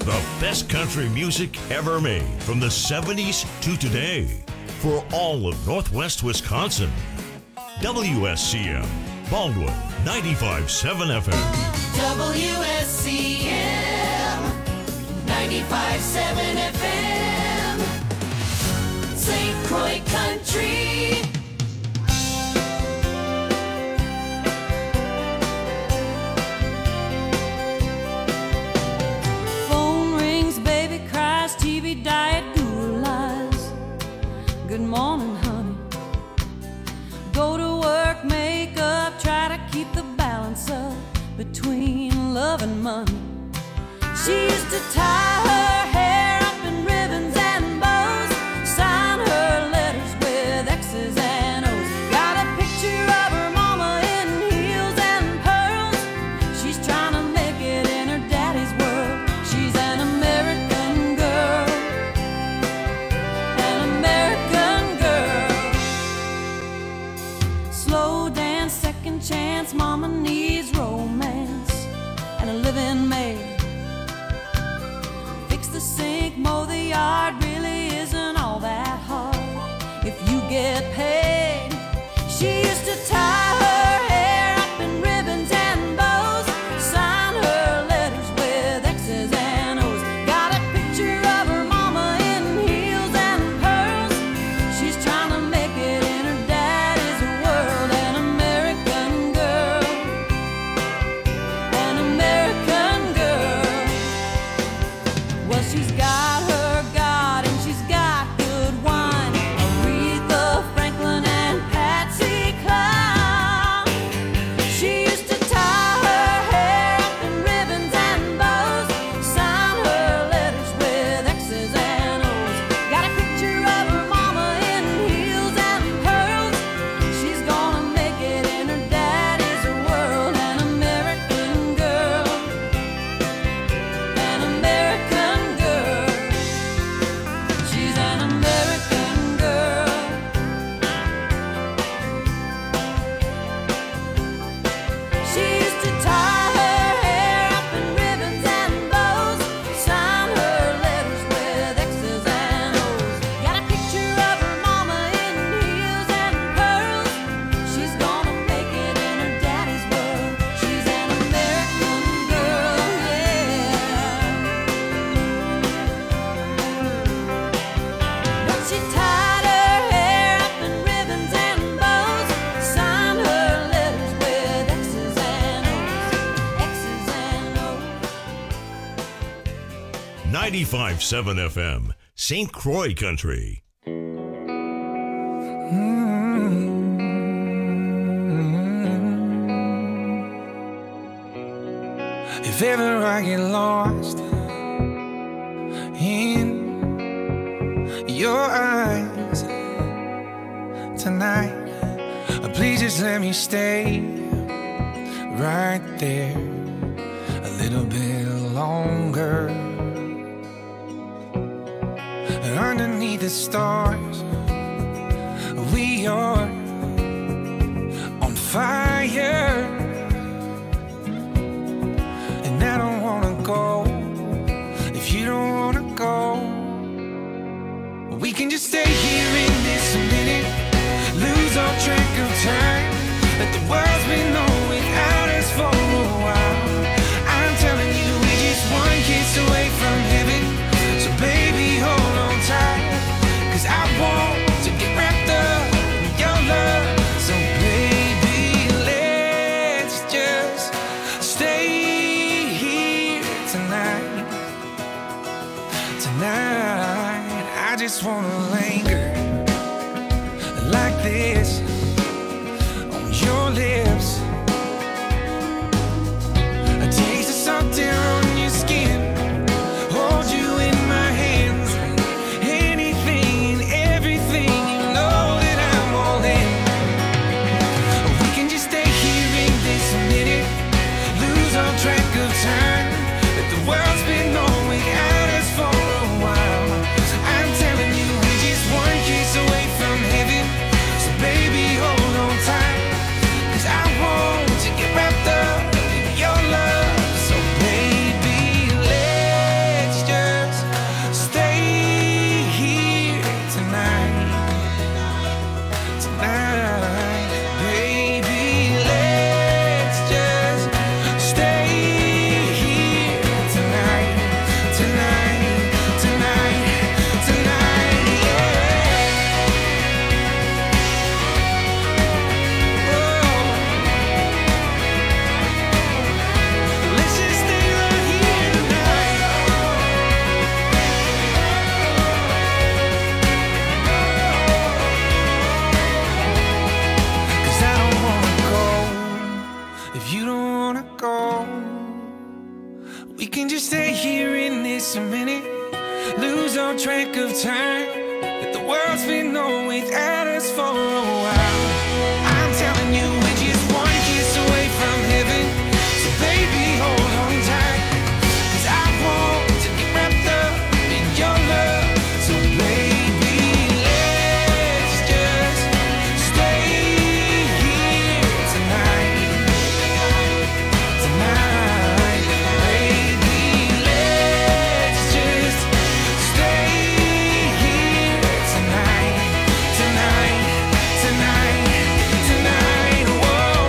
the best country music ever made from the 70s to today for all of Northwest Wisconsin. WSCM, Baldwin, 95.7 FM. WSCM, 95.7 FM, St. Croix Country. TV diet guru lies. Good morning, honey. Go to work, make up, try to keep the balance up between love and money. She used to tie her hair up in ribbons and bows, sign her letters with X's and O's. Got a picture of her mama in heels and pearls. She's trying to make it in her daddy's world. She's an American. Chance, mama needs romance and a living maid. Fix the sink, mow the yard, really isn't all that hard if you get paid. She used to tie her hair up in ribbons and bows, sign her letters with X's and O's. Got a picture of her mama in heels and pearls. She's trying to make it in her daddy's world. An American girl, an American girl. Well, she's got her God and she's got good wine. Aretha Franklin and Patsy Cline. She used to tie her hair up in ribbons and bows, sign her letters with X's and O's. Got a picture of her mama in heels and pearls. She's gonna make it in her daddy's world. An American girl, an American girl. She's an American girl. She used to tie her hair up in ribbons and bows, sign her letters with X's and O's. Got a picture of her mama in heels and pearls. She's gonna make it in her daddy's world. She's an American girl, yeah. But she tied her hair up in ribbons and bows, signed her letters with X's and O's, X's and O's. 95.7 FM, St. Croix Country. If ever I get lost in your eyes tonight, please just let me stay right there a little bit longer. Underneath the stars, we are on fire. And I don't wanna go if you don't wanna go. We can just stay here in this minute, lose all track of time. Let the world's been on without us for a while. I'm telling you, we're just one kiss away from heaven. So baby, hold on tight, 'cause I want to get wrapped up in your love. So baby, let's just stay here tonight. Tonight, I just wanna linger like this on your lips. A taste of salt there on your skin, hold you in my hands. Anything and everything, you know that I'm all in. We can just stay here in this minute, lose all track of time. But the world's been on without us for a while. I'm telling you, we're just one kiss away from heaven. So baby, We can just stay here in this a minute, lose our track of time. But the world's been on without us for a while. I'm telling you, we're just one kiss away from heaven. So baby, hold on tight, 'cause I want to get wrapped up in your love. So baby, let's just stay here tonight. Tonight, baby, let's just stay here tonight. Tonight, tonight, tonight, whoa.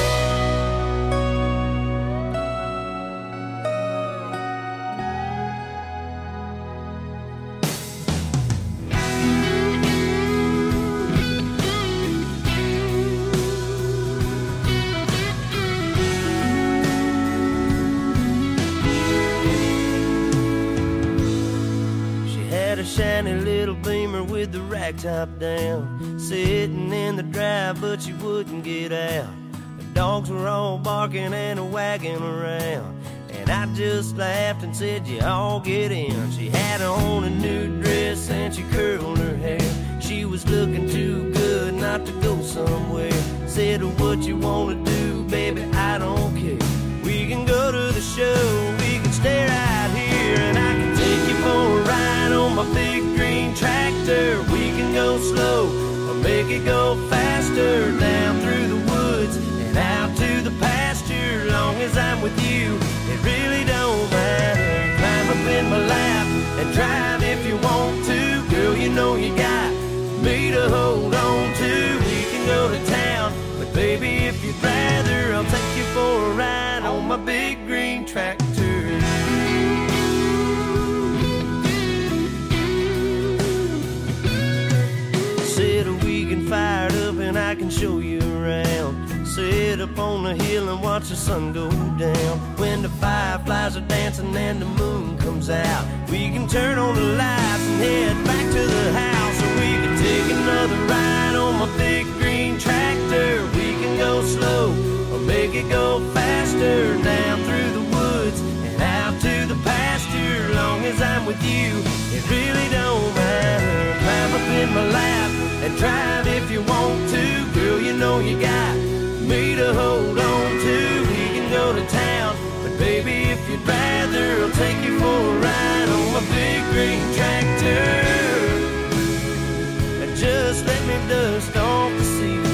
She had a shiny little Beamer with the rag top down, sitting in the drive, but she wouldn't get out. The dogs were all barking and wagging around, and I just laughed and said, "You all get in." She had on a new dress and she curled her hair. She was looking too good not to go somewhere. Said, "What you wanna do, baby, I don't care. We can go to the show, we can stay right here, and I can take you for a ride on my big green tractor. We can go slow or make it go faster, down through the woods and out to the pasture. Long as I'm with you, it really don't matter. Climb up in my lap and drive if you want to. Girl, you know you got me to hold on to. We can go to town, but baby, if you'd rather, I'll take you for a ride on my big green tractor. Said we can fire it up and I can show you around. Sit up on the hill and watch the sun go down. When the fireflies are dancing and the moon comes out, we can turn on the lights and head back to the house. Or we can take another ride on my big green tractor. We can go slow or make it go faster, down through the woods and out to the pasture. Long as I'm with you, it really don't matter. Climb up in my lap and drive if you want to. Girl, you know you got me to hold on to. We can go to town, but baby, if you'd rather, I'll take you for a ride on my big green tractor. And just let me dust off the seat.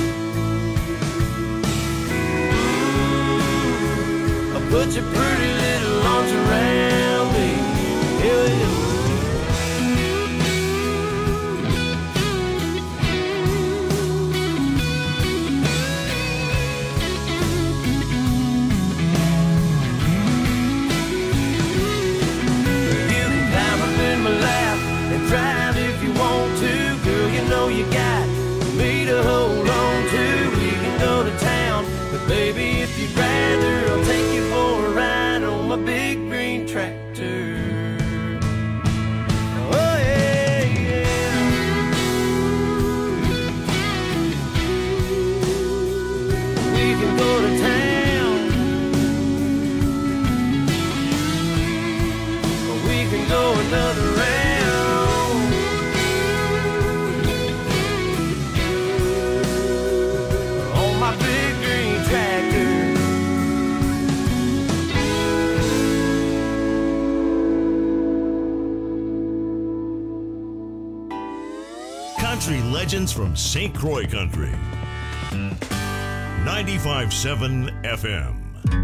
I'll put your pretty little arms around me. Yeah, yeah. Drive if you want to, girl, you know you got me to hold on to. We can go to town, but baby, if you'd rather, I'll take you for a ride on my big green tractor. Oh yeah, yeah. We can go to town, or we can go another round. Country legends from St. Croix Country. 95.7 FM.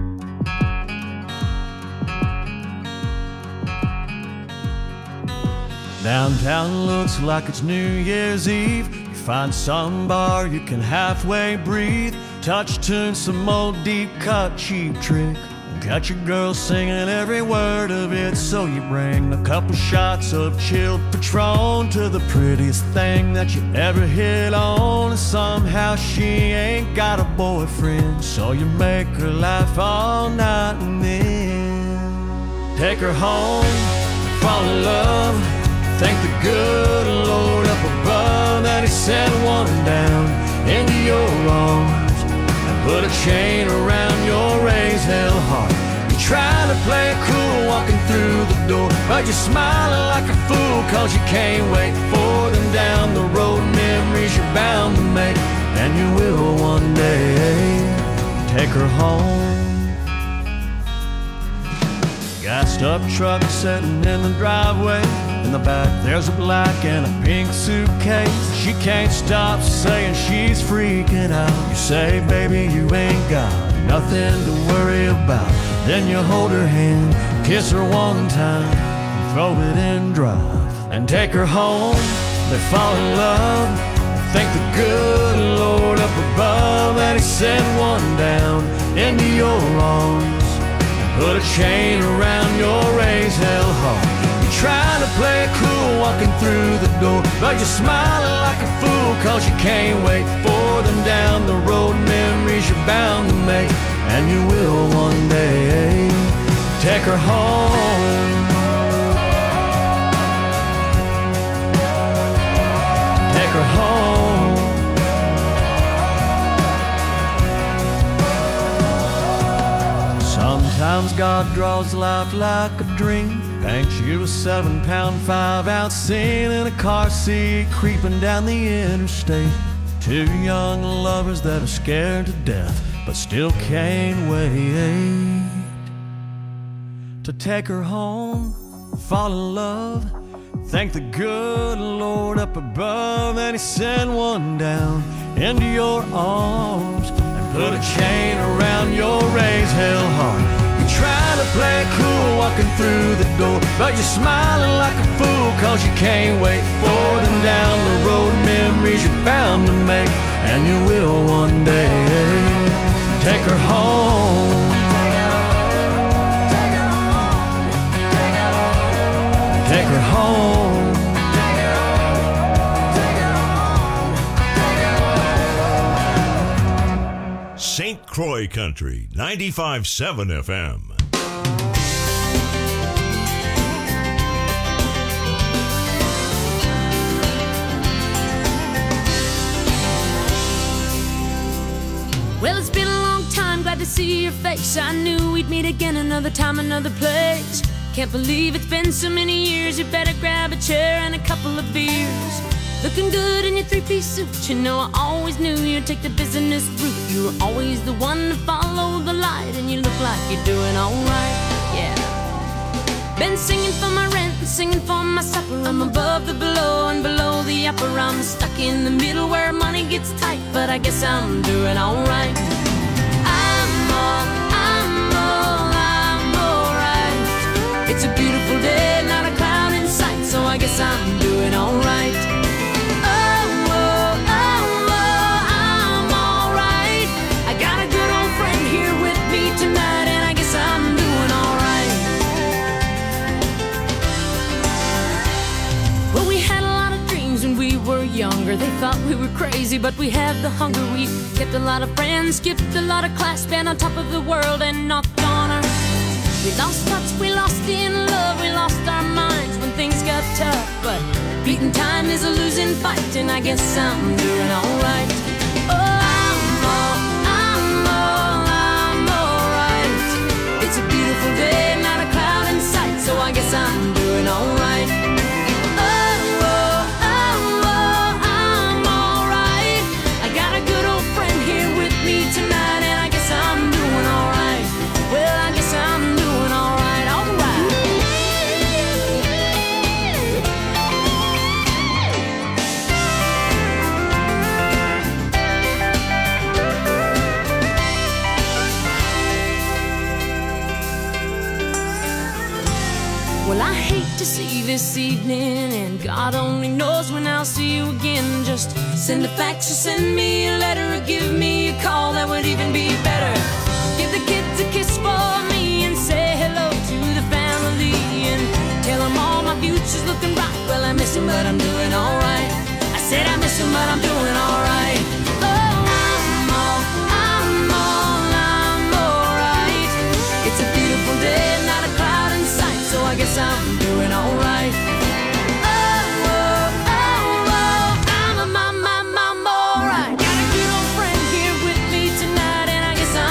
Downtown looks like it's New Year's Eve. You find some bar you can halfway breathe. Touch tune, some old deep cut cheap trick. Got your girl singing every word of it, so you bring a couple shots of chilled Patron to the prettiest thing that you ever hit on. And somehow she ain't got a boyfriend, so you make her laugh all night and then take her home, fall in love. Thank the good Lord up above that he sent one down into your arms and put a chain around your raised hell heart. You try to play it cool but you're smiling like a fool 'cause you can't wait for them down the road. Memories you're bound to make, and you will one day take her home. Gassed up truck sitting in the driveway. In the back there's a black and a pink suitcase. She can't stop saying she's freaking out. You say, baby, you ain't got nothing to worry about. Then you hold her hand, kiss her one time, throw it in drive, and take her home. They fall in love, thank the good Lord up above that He sent one down into your arms, put a chain around your raised hell heart. You're trying to play it cool walking through the door, but you're smiling like a fool 'cause you can't wait for them down the road. Memories you're bound to make, and you will one day take her home. Take her home. Sometimes God draws life like a dream, paints you a 7-pound 5-ounce scene in a car seat creeping down the interstate. Two young lovers that are scared to death but still can't wait to take her home, fall in love, thank the good Lord up above that He sent one down into your arms and put a chain around your raised hell heart. You're trying to play it cool walking through the door, but you're smiling like a fool 'cause you can't wait for them down the road. Memories you're bound to make, and you will one day take her home. Take her home. St. Croix Country, 95.7 FM. Well, it's been a long time, glad to see your face. I knew we'd meet again another time, another place. Can't believe it's been so many years. You better grab a chair and a couple of beers. Looking good in your three-piece suit. You know I always knew you'd take the business route. You were always the one to follow the light, and you look like you're doing alright, yeah. Been singing for my rent and singing for my supper. I'm above the below and below the upper. I'm stuck in the middle where money gets tight, but I guess I'm doing alright. I'm alright. It's a beautiful day, not a cloud in sight, so I guess I'm doing alright. Younger, they thought we were crazy, but we had the hunger. We kept a lot of friends, skipped a lot of class, been on top of the world and knocked on her. We lost touch, we lost in love, we lost our minds when things got tough. But beating time is a losing fight, and I guess I'm doing alright. I'm alright. It's a beautiful day, not a cloud in sight, so I guess I'm doing alright. Tonight, and I guess I'm doing alright. Well, I guess I'm doing alright, alright. Well, I hate to see this evening, and God only knows when I'll see you again. Just send a fax or send me a letter or give me a call, that would even be better. Give the kids a kiss for me and say hello to the family, and tell them all my future's looking bright. Well, I miss them, but I'm doing alright. I said I miss them, but I'm doing alright. I'm alright. It's a beautiful day, not a cloud in sight, so I guess I'm doing alright.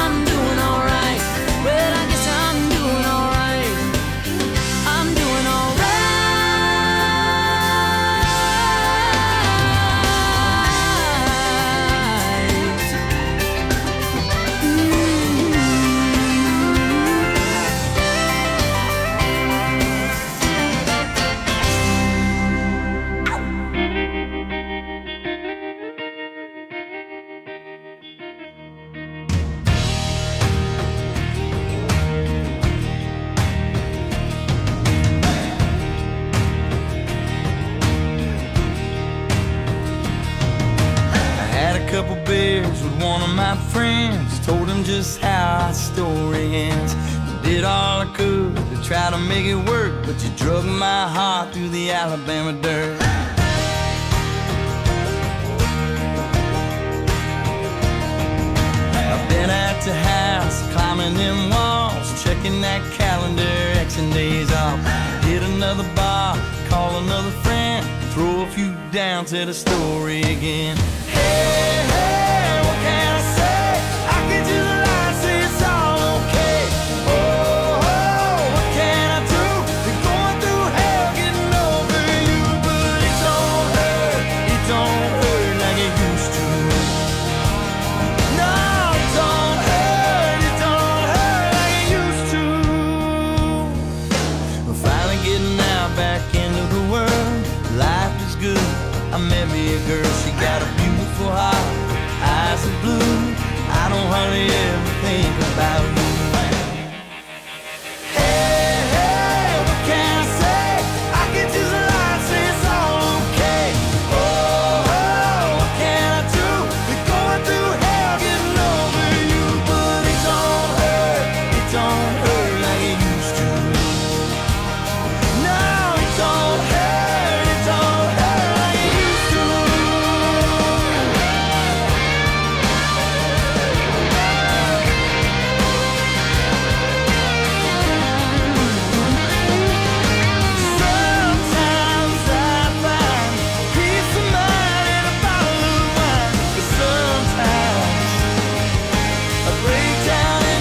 I'm doing alright. friends, told them just how our story ends. Did all I could to try to make it work, but you drug my heart through the Alabama dirt. I've been at the house, climbing them walls, checking that calendar, Xing days off. Hit another bar, call another friend, throw a few down to the story again. Hey, hey, what can I say? I could just lie, say it's all okay. Oh, what can I do? Been going through hell, getting over you, but it don't hurt like it used to. No, it don't hurt like it used to. We're finally getting out back into the world. Life is good. I met me a girl, she got a beautiful heart, eyes are blue. I don't hardly ever think about you. Hey, hey, what can I say? I can just lie, say it's all okay. Oh, what can I do? We're going through hell, getting over you, but it don't hurt like it used to. No, it don't hurt like it used to. Sometimes I find peace of mind in a bottle of wine, but sometimes I break down and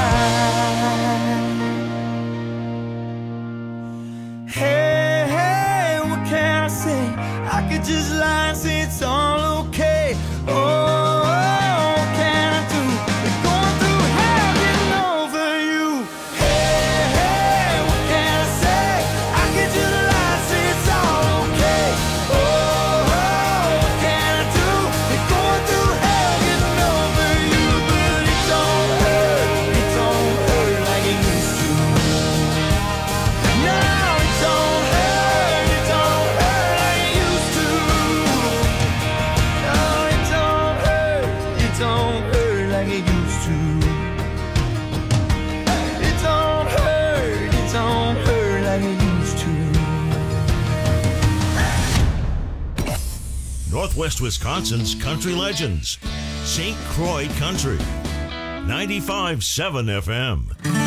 cry. Hey, hey, what can I say? I could just lie and say it's all okay. Oh, what can I do? We're going through hell, getting over you. Hey, hey, what can I say? I could just lie and say it's all okay. Oh, what can I do? We're going through hell, getting over you, but it don't hurt like it used to. No, it don't hurt like it used to. No, it don't hurt like it used to. It don't hurt like it used to. Northwest Wisconsin's country legends. St. Croix Country. 95.7 FM.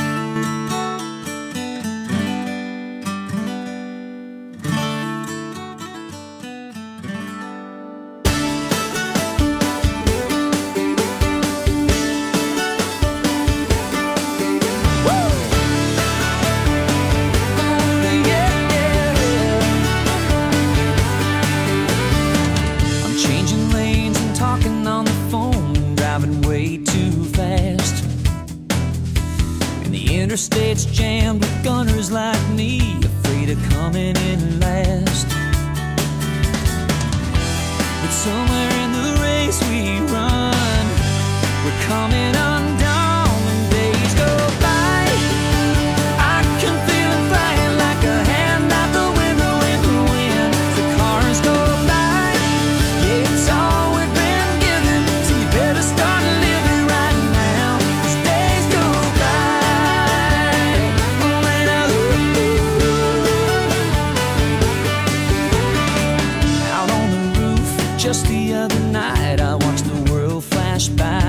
I'm changing lanes and talking on the phone, driving way too fast. And the interstate's jammed with gunners like me, afraid of coming in last. But somewhere in the race we run, we're coming undone when days go by. I can feel it flying like a hand out the window in the wind. The cars go by, yeah, it's all we've been given, so you better start living right now, 'cause days go by. When I out on the roof just the other night, I watched the world flash by.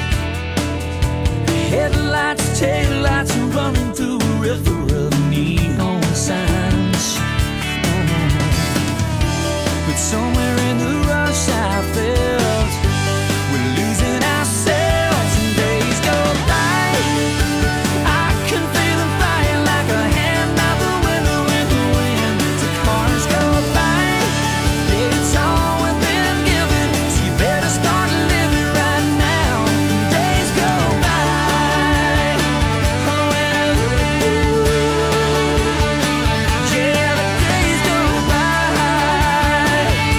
Headlights, taillights are running through a river of neon signs. But somewhere in the rush I felt we're losing ourselves and days go by. I can feel them flying like a hand out the window in the wind. The cars go by, yeah, it's all we've been given, so you better start living right now. Days go by. Yeah, the days go by.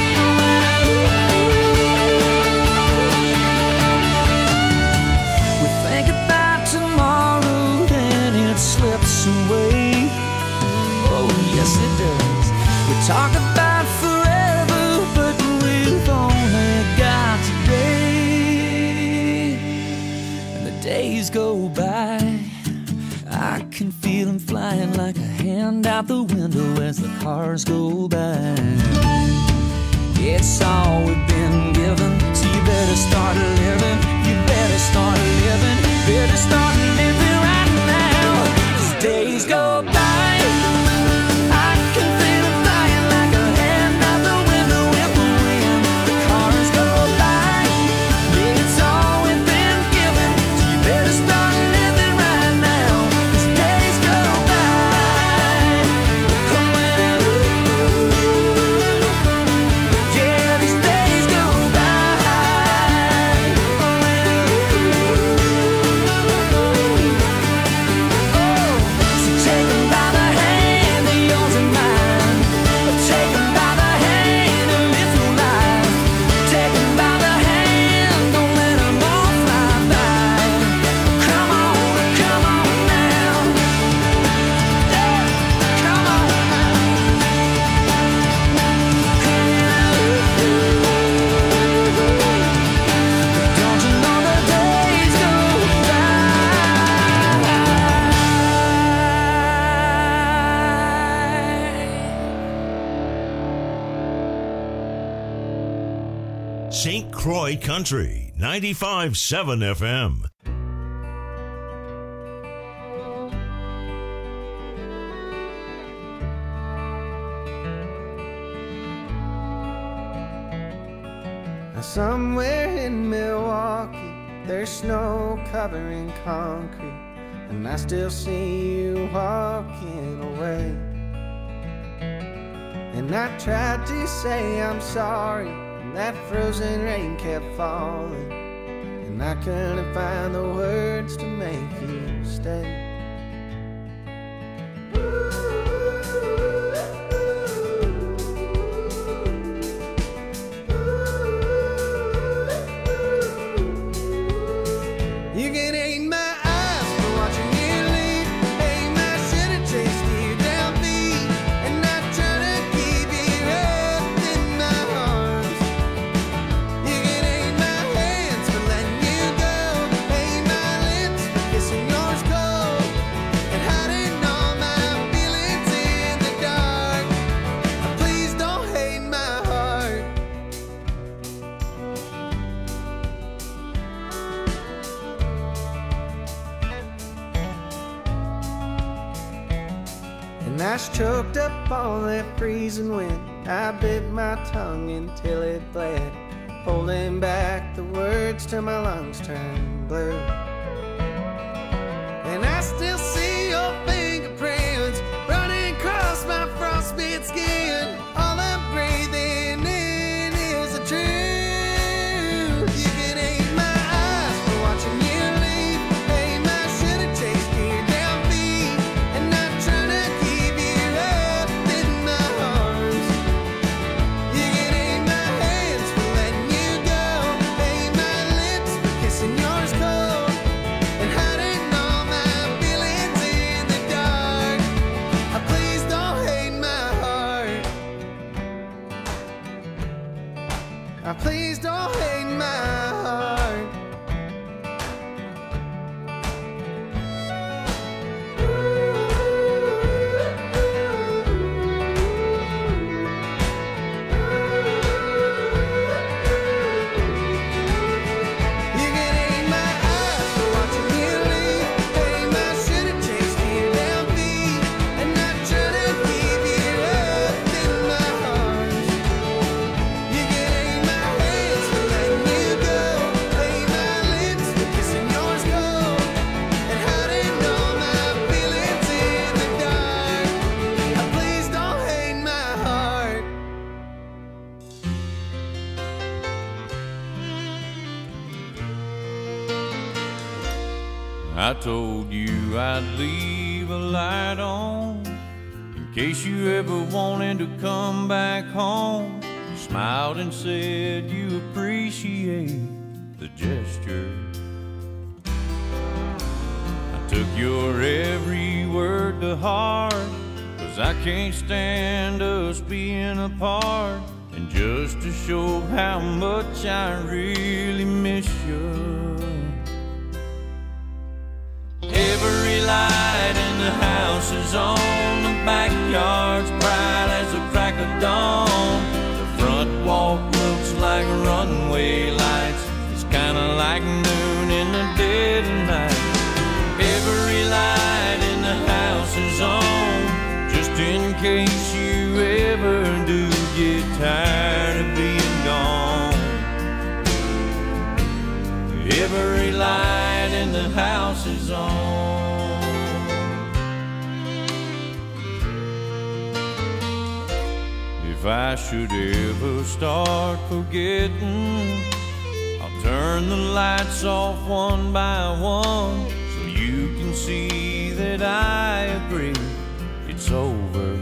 We think about tomorrow and it slips away. Oh, yes, it does. We talk about forever, but we've only got today. can feel him flying like a hand out the window as the cars go by. It's all we've been given, so you better start living. You better start living. Better start living right now. As days go by, I can feel him flying like a hand out the window with the wind. The cars go by. It's all we've been given, so you better start living right now. As days go by, yeah, these days go by. So take 'em by the hand, they're yours and mine. Take 'em by the hand and live your life. Take 'em by the hand, don't let 'em all fly by. Come on now. Yeah, come on now. Don't you know the days go by? St. Croix Country, 95.7 FM. Somewhere in Milwaukee, there's snow covering concrete, and I still see you walking away. And I tried to say I'm sorry, and that frozen rain kept falling, and I couldn't find the words to make you stay. You can hate my eyes for watching you leave. Hate my shit and chased you down feet. And I try to keep you up in my arms. You can hate my hands for letting you go. Hate my lips for kissing yours cold. And hiding all my feelings in the dark. Please don't hate my heart. And I was choked up on that freezing wind. I bit my tongue until it bled, holding back the words till my lungs turned blue. And I still see your fingerprints running across my frostbitten skin. All I'm breathing in is the truth. You can hate my eyes for watching you leave. Hate my shit and chased you down feet. And I'm trying to keep you up in my arms. You can hate my hands for letting you go. Hate my lips for kissing yours cold. And hiding all my feelings in the dark. Please don't hate my heart. Please don't hate my heart. You can hate my eyes for watching you leave. Hate my shit and chased you down feet. And I try to keep you up in my arms. You can hate my hands for letting you go. Hate my lips for kissing yours cold. And hiding all my feelings in the dark. Please don't hate my heart. I told you I'd leave a light on in case you ever wanted to come back home. You smiled and said you appreciate the gesture. I took your every word to heart, 'cause I can't stand us being apart. And just to show how much I really miss you, Every light in the house is on. The backyard's bright as the crack of dawn. The front walk looks like runway lights. It's kinda like noon in the dead of night. Every light in the house is on, just in case you ever do get tired of being gone. Every light in the house is on. If I should ever start forgetting, I'll turn the lights off one by one, so you can see that I agree it's over.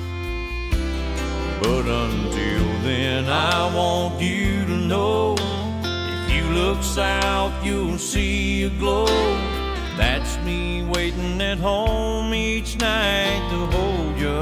But until then, I want you to know, if you look south, you'll see a glow. That's me waiting at home each night to hold you.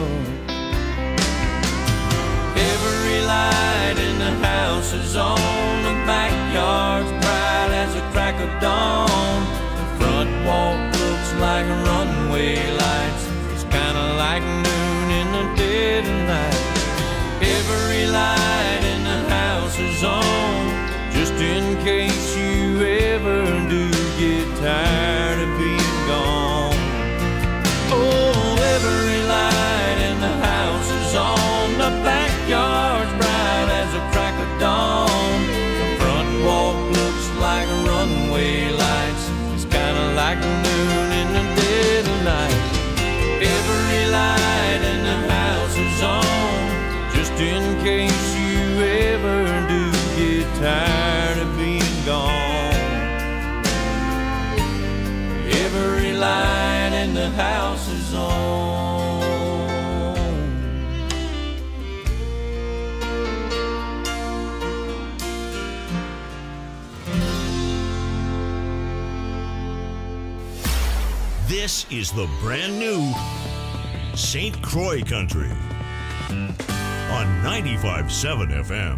Every light in the house is on. The backyard's bright as the crack of dawn. The front walk looks like runway lights. It's kinda like noon in the dead of night. Every light in the house is on, just in case you ever do get tired of being gone. Oh, every light in the house is on. The backyard's bright as a crack of dawn. The front walk looks like runway lights. It's kinda like noon in the dead of night. Every light in the house is on, just in case you ever do get tired of being gone. Every light in the house is on. This is the brand new St. Croix Country on 95.7 FM.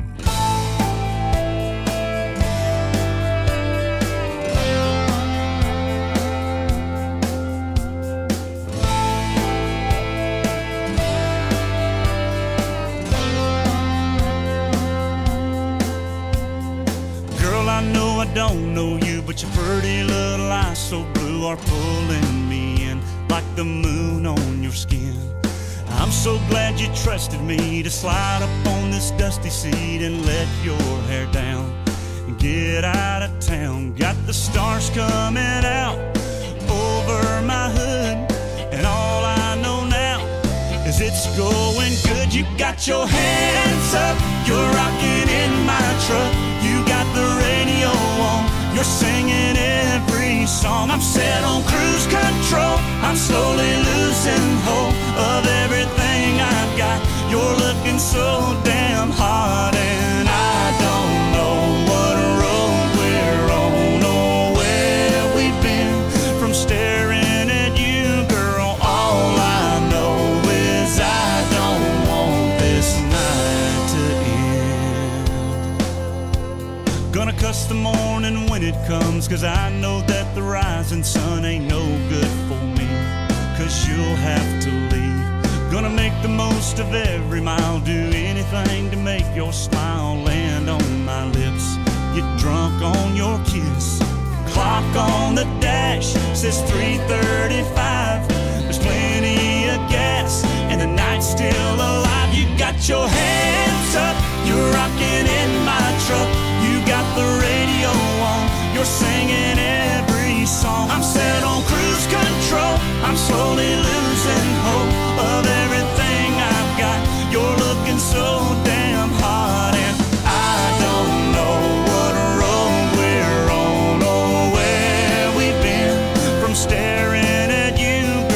Girl, I know I don't know you, but your pretty little eyes so blue are pulling me in like the moon on your skin. I'm so glad you trusted me to slide up on this dusty seat and let your hair down and get out of town. Got the stars coming out over my hood, and all I know now is it's going good. You got your hands up, you're rocking in my truck. You got the radio on, you're singing every song. I'm set on cruise control, I'm slowly losing hope of everything I've got. You're looking so damn hot, and I don't know what road we're on or where we've been. From staring at you, girl, all I know is I don't want this night to end. Gonna cuss the morning when it comes, 'cause I know that the rising sun ain't no good for me, 'cause you'll have to leave. Gonna make the most of every mile, do anything to make your smile land on my lips. Get drunk on your kiss. Clock on the dash says 3:35. There's plenty of gas and the night's still alive. You got your hands up, you're rocking in my truck. You got the radio on, you're singing every song. I'm set on cruise control, I'm slowly losing hope of everything I've got. You're looking so damn hot, and I don't know what road we're on or where we've been. From staring at you,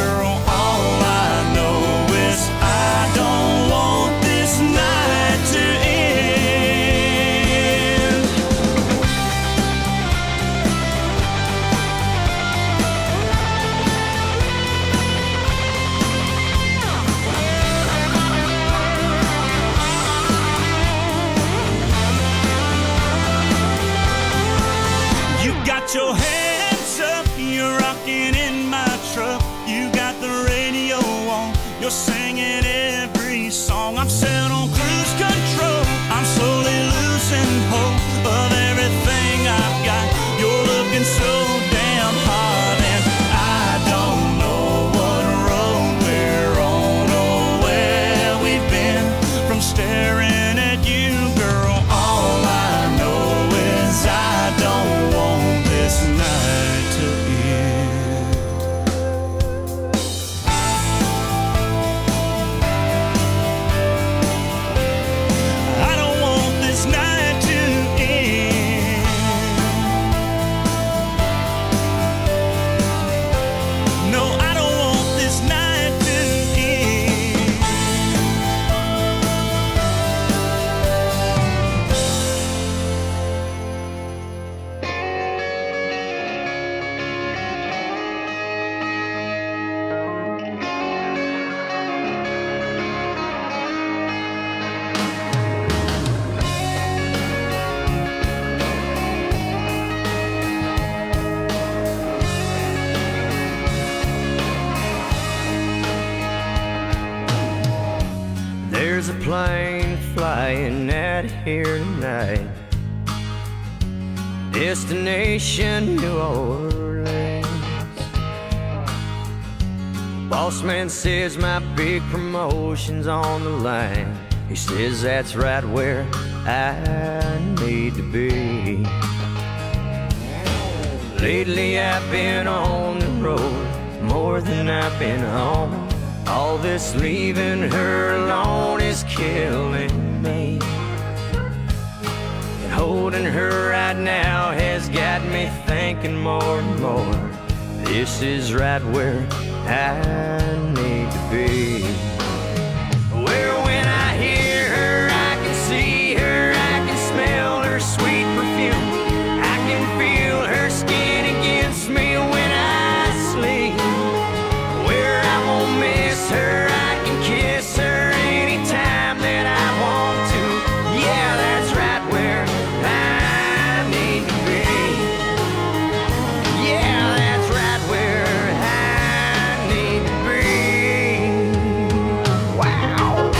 still singing every song. I'm set on cruise control. I'm slowly losing hope of everything I've got. You're looking so damn hot, and I don't know what road we're on or where we've been from staring at you, girl. All I know is I don't want this night to end. I don't want this night to end. No, I don't want this night to end. There's a plane flying out of here tonight. Destination New Orleans. Boss man says my big promotion's on the line. He says that's right where I need to be. Lately I've been on the road more than I've been home. All this leaving her alone is killing me. And holding her right now has got me thinking more and more. This is right where I need to be. Where when I hear her, I can see her, I can smell her sweet perfume. I can feel her skin against me when I sleep. Where I won't miss her, I can kiss her anytime that I want to. Yeah, that's right where I need to be. Yeah, that's right where I need to be. Wow.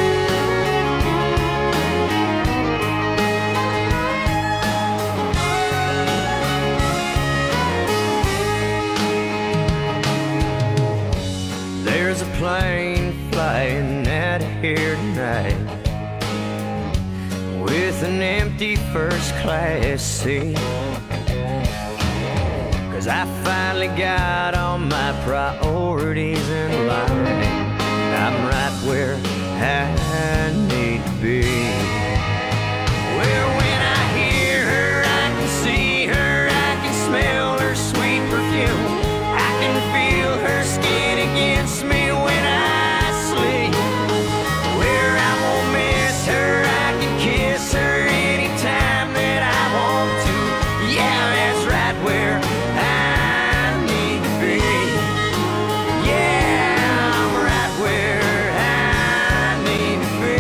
There's a plane flying out of here tonight with an empty first class seat. 'Cause I finally got all my priorities in line. I'm right where I need to be. Where when I hear her, I can see her, I can smell her sweet perfume. I can feel her skin against me when I sleep. Where I won't miss her, I can kiss her anytime that I want to. Yeah, that's right where I need to be. Yeah, I'm right where I need to be.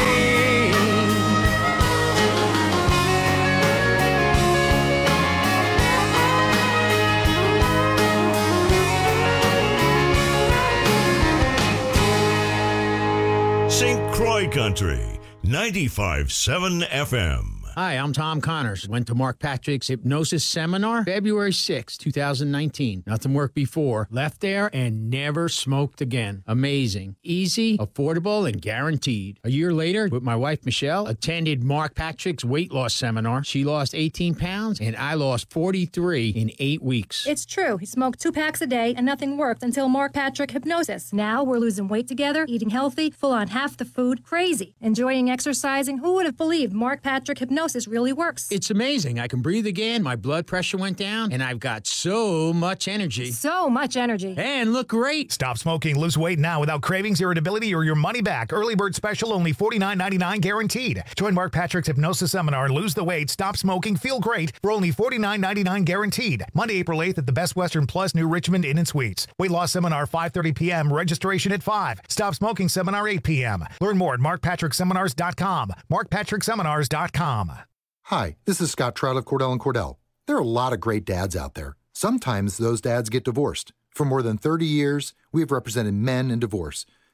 St. Croix Country, 95.7 FM. Hi, I'm Tom Connors. Went to Mark Patrick's Hypnosis Seminar February 6, 2019. Nothing worked before. Left there and never smoked again. Amazing. Easy, affordable, and guaranteed. A year later, with my wife Michelle, attended Mark Patrick's weight loss seminar. She lost 18 pounds, and I lost 43 in 8 weeks. It's true. He smoked 2 packs a day and nothing worked until Mark Patrick Hypnosis. Now we're losing weight together, eating healthy, full on half the food. Crazy. Enjoying exercising. Who would have believed Mark Patrick Hypnosis really works? It's amazing. I can breathe again, my blood pressure went down, and I've got so much energy. So much energy. And look great. Stop smoking, lose weight now without cravings, irritability, or your money back. Early bird special, only $49.99 guaranteed. Join Mark Patrick's Hypnosis Seminar and lose the weight, stop smoking, feel great for only $49.99 guaranteed. Monday, April 8th at the Best Western Plus New Richmond Inn and Suites. Weight loss seminar 5:30 p.m. Registration at 5. Stop smoking seminar 8 p.m. Learn more at markpatrickseminars.com. markpatrickseminars.com. Hi, this is Scott Trout of Cordell & Cordell. There are a lot of great dads out there. Sometimes those dads get divorced. For more than 30 years, we have represented men in divorce.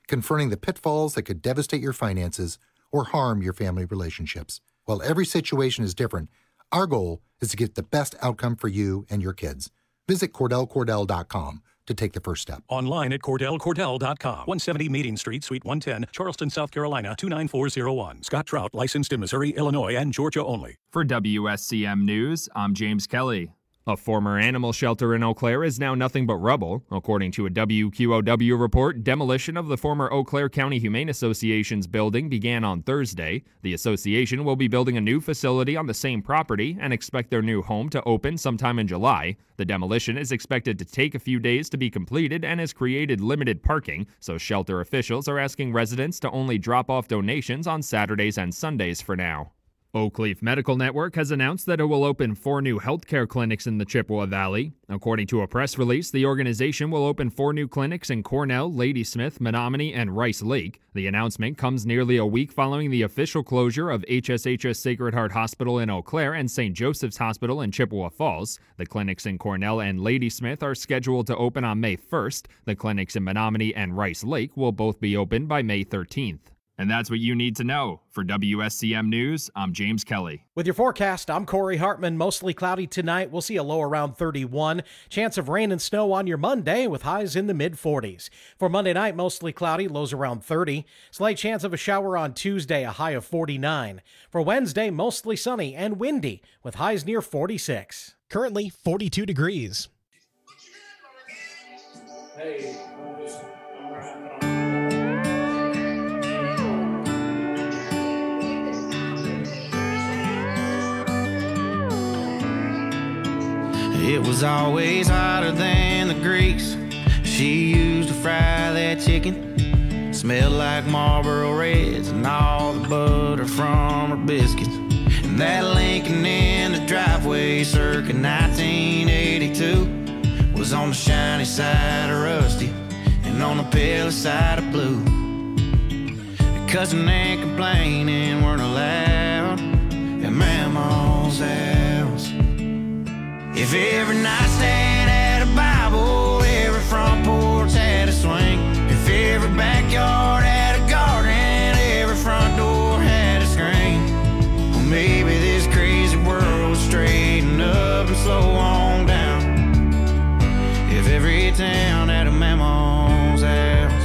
confronting the pitfalls that could devastate your finances or harm your family relationships. While every situation is different, our goal is to get the best outcome for you and your kids. Visit CordellCordell.com to take the first step. Online at CordellCordell.com. 170 Meeting Street, Suite 110, Charleston, South Carolina, 29401. Scott Trout, licensed in Missouri, Illinois, and Georgia only. For WSCM News, I'm James Kelly. A former animal shelter in Eau Claire is now nothing but rubble. According to a WQOW report, demolition of the former Eau Claire County Humane Association's building began on Thursday. The association will be building a new facility on the same property and expect their new home to open sometime in July. The demolition is expected to take a few days to be completed and has created limited parking, so shelter officials are asking residents to only drop off donations on Saturdays and Sundays for now. Oakleaf Medical Network has announced that it will open 4 new healthcare clinics in the Chippewa Valley. According to a press release, the organization will open 4 new clinics in Cornell, Ladysmith, Menominee, and Rice Lake. The announcement comes nearly a week following the official closure of HSHS Sacred Heart Hospital in Eau Claire and St. Joseph's Hospital in Chippewa Falls. The clinics in Cornell and Ladysmith are scheduled to open on May 1st. The clinics in Menominee and Rice Lake will both be open by May 13th. And that's what you need to know. For WSCM News, I'm James Kelly. With your forecast, I'm Corey Hartman. Mostly cloudy tonight. We'll see a low around 31. Chance of rain and snow on your Monday with highs in the mid-40s. For Monday night, mostly cloudy, lows around 30. Slight chance of a shower on Tuesday, a high of 49. For Wednesday, mostly sunny and windy with highs near 46. Currently 42 degrees. Hey. It was always hotter than the grease she used to fry that chicken. Smelled like Marlboro Reds and all the butter from her biscuits. And that Lincoln in the driveway circa 1982 was on the shiny side of rusty and on the pale side of blue. Cussing and complaining weren't allowed at Mama's house. If every nightstand had a Bible, every front porch had a swing. If every backyard had a garden, every front door had a screen. Well, maybe this crazy world would straighten up and slow on down. If every town had a Mama's house.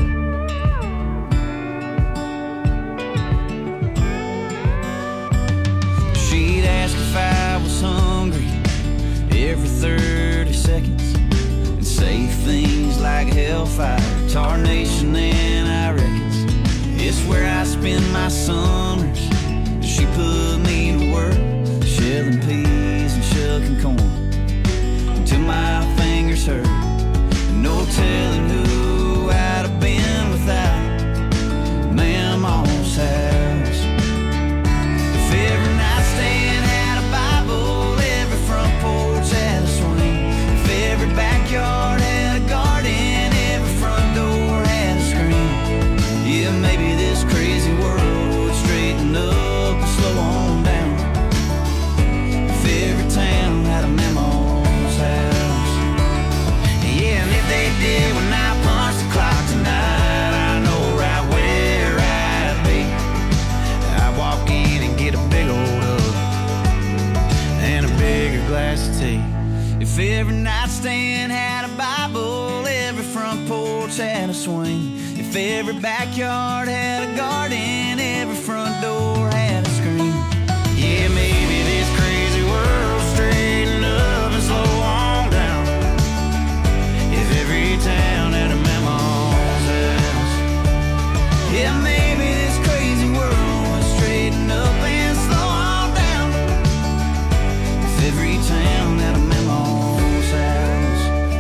She'd ask if I was hungry every 30 seconds and say things like hellfire, tarnation, and I reckons it's where I spend my summers. She put me to work shelling peas and shucking corn until my fingers hurt. No telling who I'd have been without Mama's house. If every nightstand had a Bible, every front porch had a swing. If every backyard had a garden, every front door had a screen. Yeah, maybe this crazy world would straighten up and slow on down. If every town had a Mama's house. Yeah, and if they did when I punched the clock tonight, I know right where I'd be. I'd walk in and get a big old hug and a bigger glass of tea. If every nightstand had a Bible, every front porch had a swing. If every backyard had a garden, every front door had a screen. Yeah, maybe this crazy world straighten up and slow on down. If every town had a Mama's house. Yeah, maybe this crazy world would straighten up and slow on down. If every town had a Mama's house.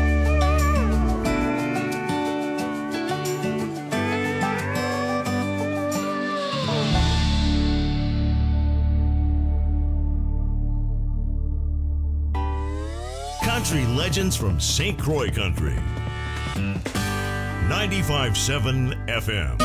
Country legends from St. Croix Country. 95.7 FM.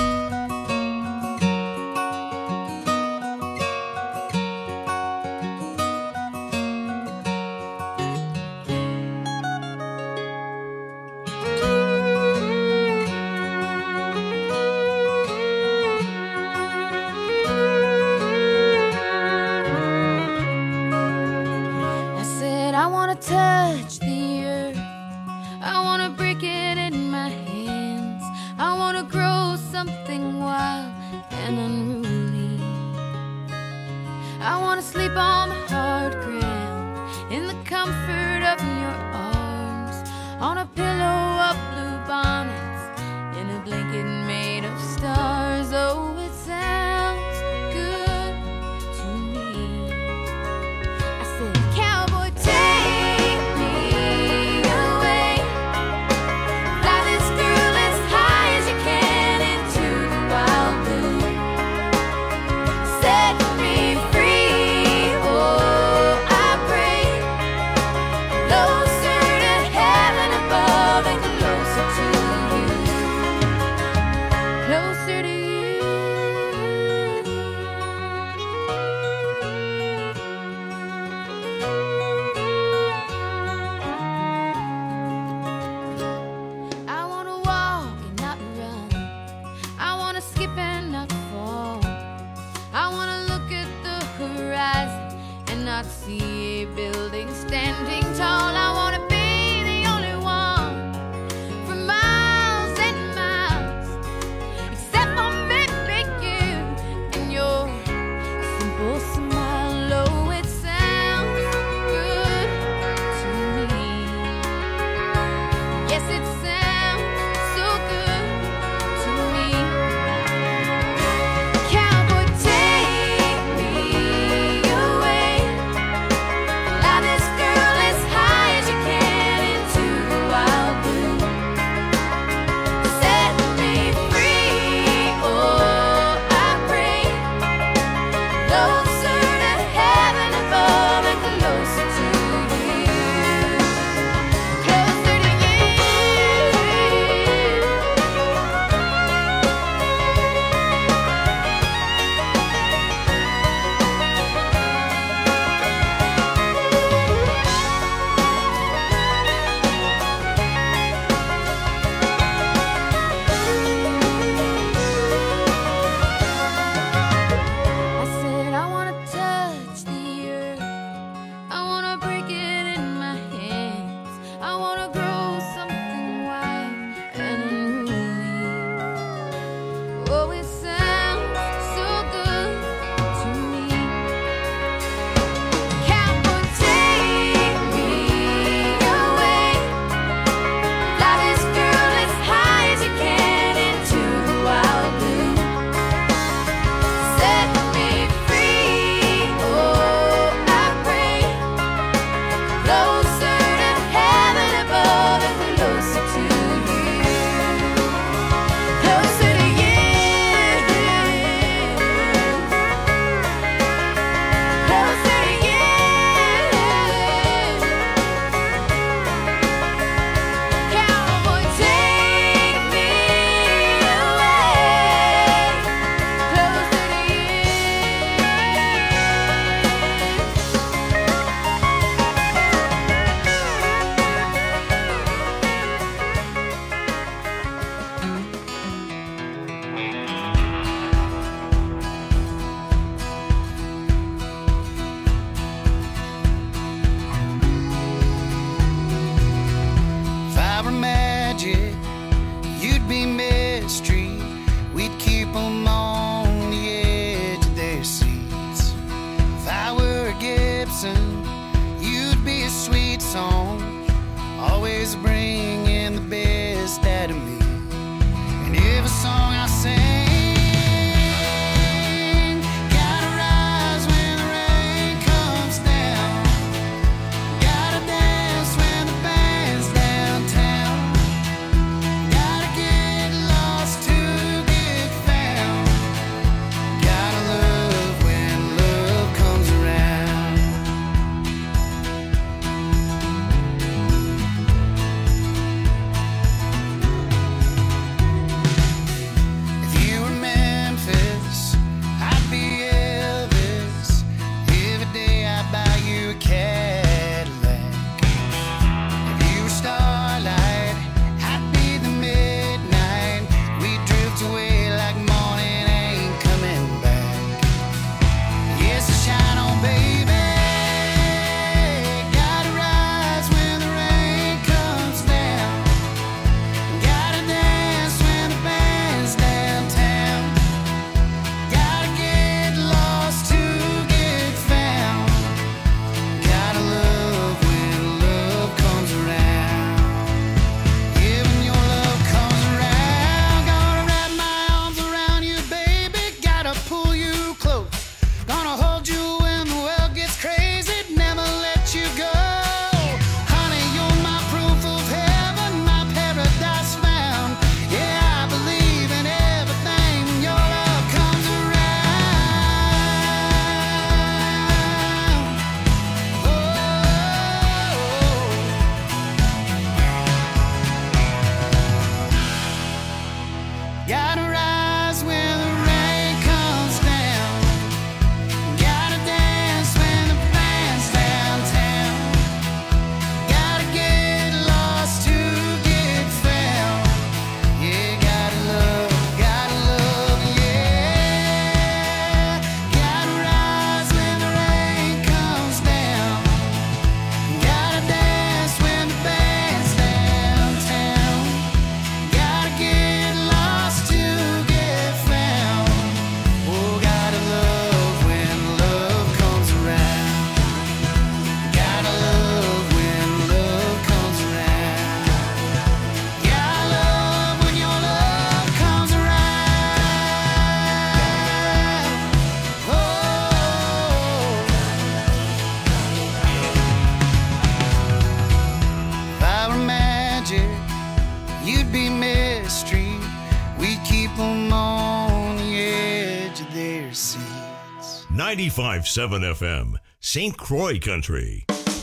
wanna grow something wild and unruly. I wanna sleep on the hard ground in the comfort of your arms, on a pillow of blue bonnets, in a blanket made of stars. Oh, it sounds good to me. I said, cowboy, take me away, fly this girl as high as you can into the wild blue, set me free. Oh, I pray, closer to heaven above and closer to you. Gotta rise when the rain comes down. Gotta dance when the band's downtown. Gotta get lost to get found. Yeah, gotta love, yeah. Gotta rise when the rain comes down. Gotta dance when the band's downtown. Gotta get lost to get found. Oh, gotta love when love comes around. Gotta love when love comes around. Gotta love when your love comes around. Oh. If I were magic, you'd be mystery. We'd keep them on the edge of their seats. 95.7 FM, St. Croix Country.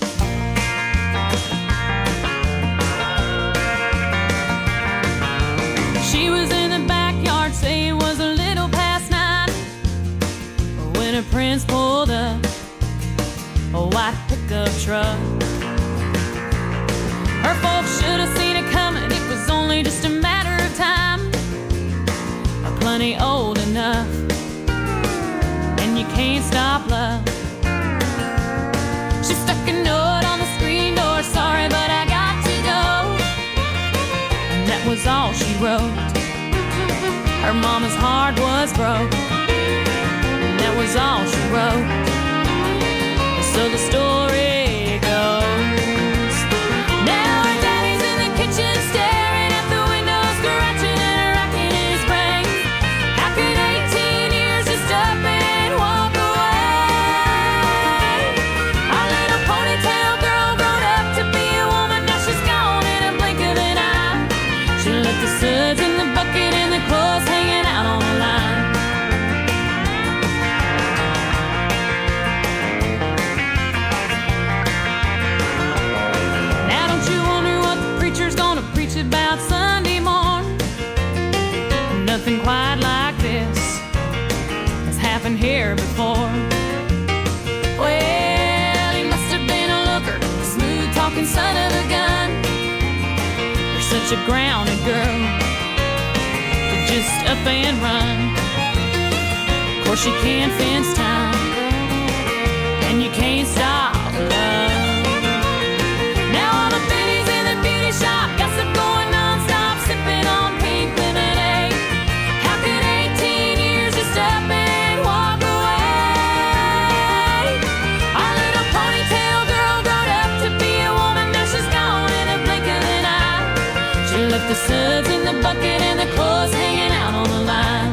She was in the backyard, say it was a little past 9 when her prince pulled up a white pickup truck. Her folks should have seen it coming, it was only just a matter of time. Plenty old enough, and you can't stop love. She stuck a note on the screen door, sorry but I got to go. And that was all she wrote. Her mama's heart was broke, and that was all she wrote. So the story goes. Now her daddy's in the kitchen staring at the window, scratching and racking his brain. How could 18 years just up and walk away? Our little ponytail girl grown up to be a woman, now she's gone in a blink of an eye. She left the suds in the bucket and the clothes hanging out on the line. Now don't you wonder what the preacher's gonna preach about Sunday morn? Nothing quite like this has happened here before. Well, he must have been a looker, smooth talking son of a gun. You're such a grounded girl to just up and run. Of course you can't fence time, and you can't stop love. Now all the biddies in the beauty shop gossip going non-stop, sipping on pink lemonade. How could 18 years just up and walk away? Our little ponytail girl grown up to be a woman, now she's gone in a blink of an eye. She left the suds in the bucket and the clothes hanging out on the line.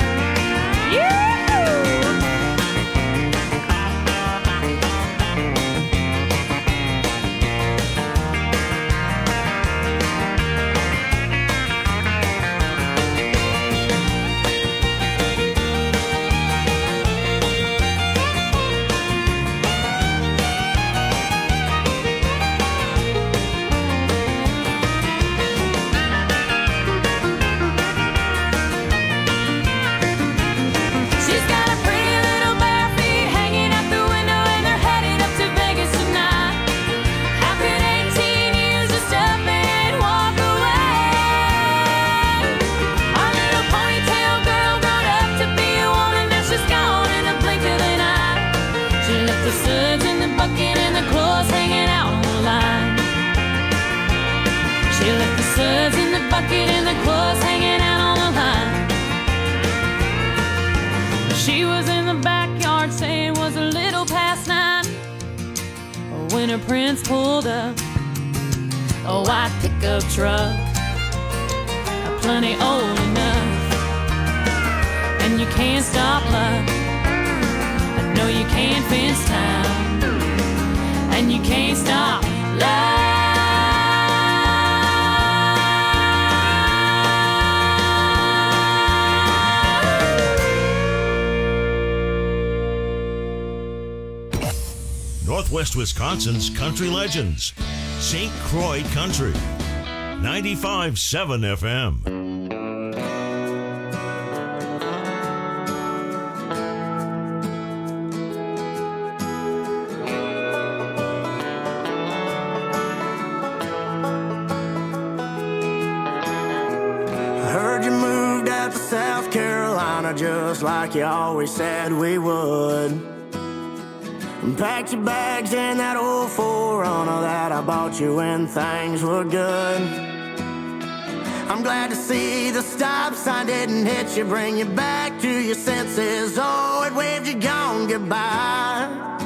She's got a pretty little bare feet hanging out the window, and they're headed up to Vegas tonight. How could 18 years just up and walk away? Our little ponytail girl grown up to be a woman, now she's gone in a blink of an eye. She left the suds in the bucket and the clothes hanging out on the line. She left the suds in the bucket and the clothes hanging out on the line. She was in the backyard, saying it was a little past 9 when her prince pulled up a white pickup truck, plenty old enough, and you can't stop love. No, you can't fence time, and you can't stop love. Northwest Wisconsin's country legends. St. Croix Country. 95.7 FM. just like you always said we would. And packed your bags in that old 4Runner that I bought you when things were good. I'm glad to see the stop sign didn't hit you, bring you back to your senses. Oh, it waved you gone goodbye.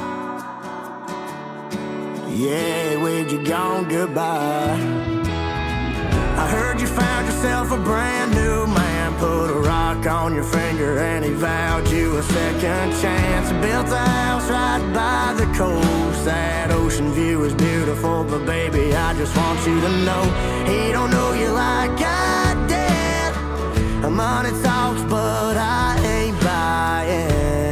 Yeah, it waved you gone goodbye. I heard you found yourself a brand new man, put a rock on your finger and he vowed you a second chance. Built a house right by the coast, that ocean view is beautiful, but baby, I just want you to know he don't know you like I did. Money talks, but I ain't buying.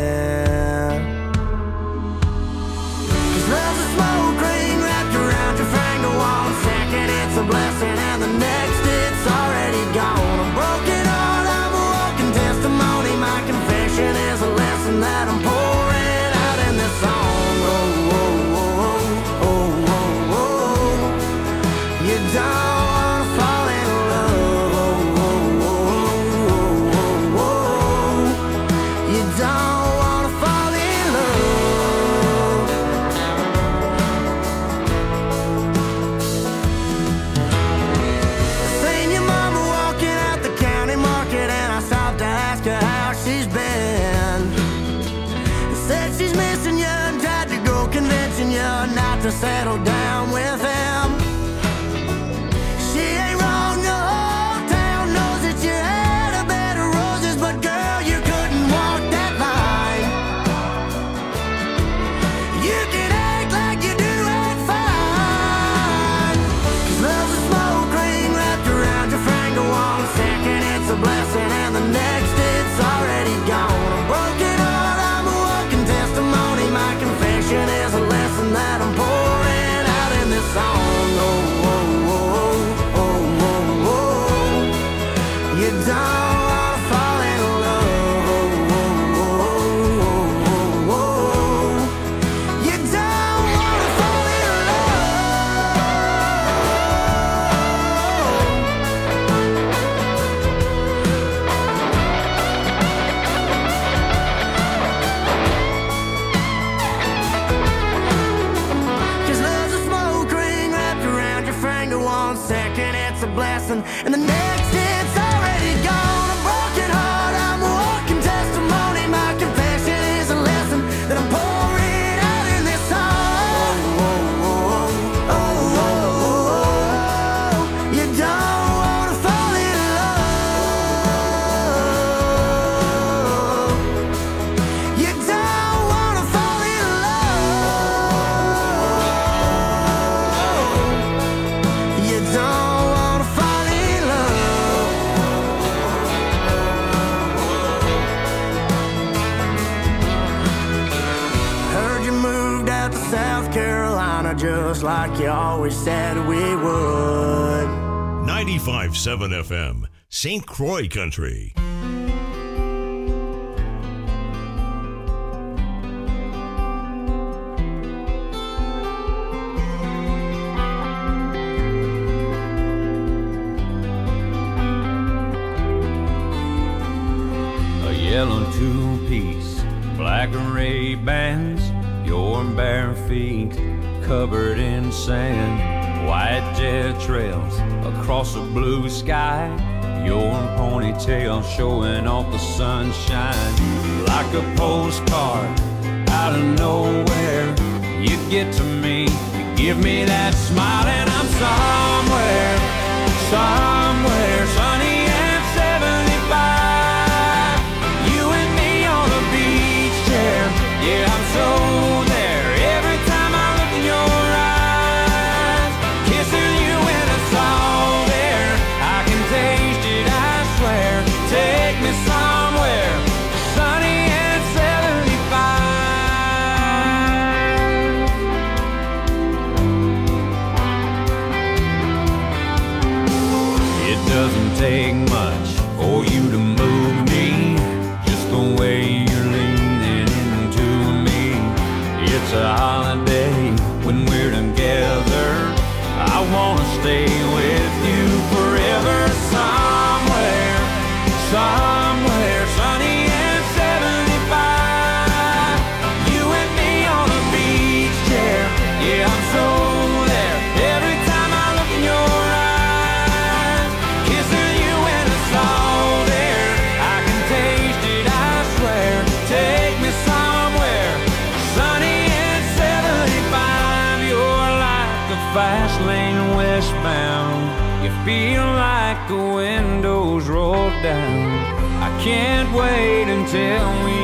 'Cause love's a smoke ring wrapped around your finger. 1 second it's a blessing and the next it's already gone. A broken heart, I'm a walking testimony. My confession is a lesson that I'm pouring out in this song. Oh, oh, oh, oh, oh, oh. You don't wanna fall in love. Oh, oh, oh, oh, oh, oh. You don't wanna fall in love. Seen your mama walking out the county market and I stopped to ask her how she's been. Said she's missing you and tried to go convincing you not to settle down with him. She ain't wrong, the whole town knows that you had a bed of roses, but girl, you couldn't walk that line. You can act like you do it fine. 'Cause love's a smoke ring wrapped around your finger. 1 second it's a blessing and the next it's already gone. A broken heart, I'm a walking testimony. My confession is a lesson that I'm pouring out in this song. Oh, oh, oh, oh, oh, oh. You don't wanna fall in love. Oh, oh, oh, oh, oh. You don't wanna fall in Cause love's a smoke ring wrapped around your finger. 1 second it's a blessing and the next it's already gone. A broken heart, I'm a walking testimony. My confession is a lesson that I'm pouring out in this song. Oh, oh, oh, oh, oh, oh. You don't wanna fall in love. You don't wanna fall in love. You don't wanna fall in love. Heard you moved out to South Carolina just like you always said we would. 95.7 FM, St. Croix Country. A yellow two-piece, black Ray-Bans, your bare feet covered in sand, white jet trails across a blue sky, your ponytail showing off the sunshine. Like a postcard out of nowhere, you get to me, you give me that smile, and I'm somewhere, somewhere sunny and 75. You and me on the beach chair, yeah, I'm so there. Every time I look in your eyes, kissing you and it's all there. I can taste it, I swear. Take me somewhere sunny and 75. feel like the windows roll down. I can't wait until we